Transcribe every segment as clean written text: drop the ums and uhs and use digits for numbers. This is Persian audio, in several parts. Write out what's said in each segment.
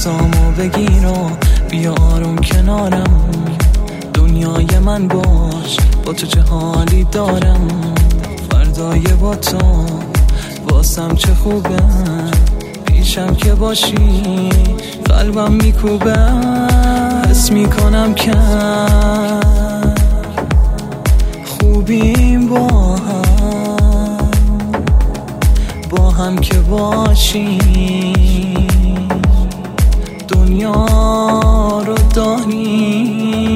دستامو بگیر و بیا آروم کنارم، دنیای من باش، با تو چه حالی دارم، فردای با تو واسم چه خوبه، پیشم که باشی قلبم میکوبه، حس میکنم که خوبیم با هم که باشی، دنیا رو داری.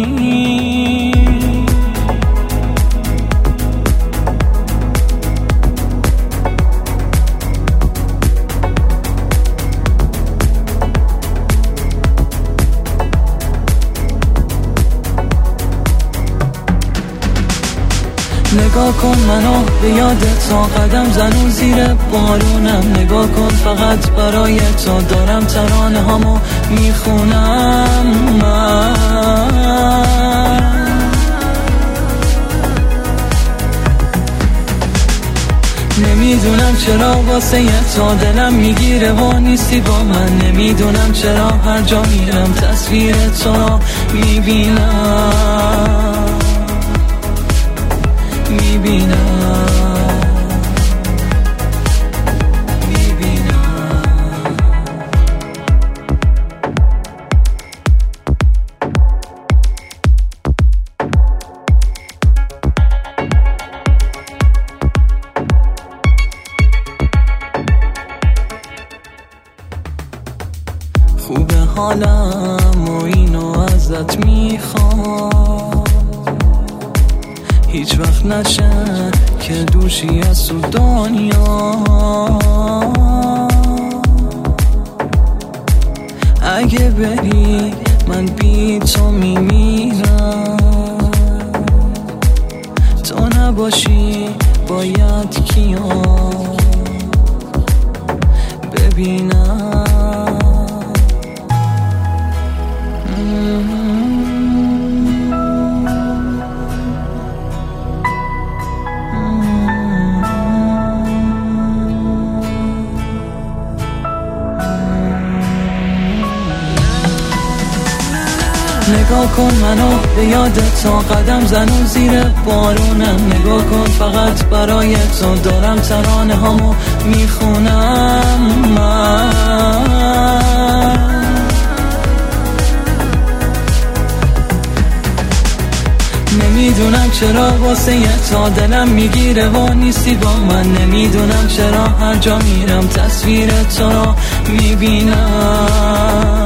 نگاه کن منو به یادت، تا قدم زنون زیر بارونم، نگاه کن فقط برای تو دارم ترانه هامو میخونم من. نمیدونم چرا واسه تو دلم میگیره و نیستی با من، نمیدونم چرا هر جا میرم تصویر تو رو میبینم. خوبه حالم و اینو ازت میخوام، هیچ وقت نشه که دوشی از تو دنیا. اگه بری من بی تو میمیرم، تو نباشی باید کیا ببینم. نگاه کن منو به یادت، تا قدم زنون زیر بارونم، نگاه کن فقط برای تو دارم ترانه هامو میخونم من. نمیدونم چرا واسه تو دلم میگیره و نیستی با من، نمیدونم چرا هر جا میرم تصویر تو رو میبینم.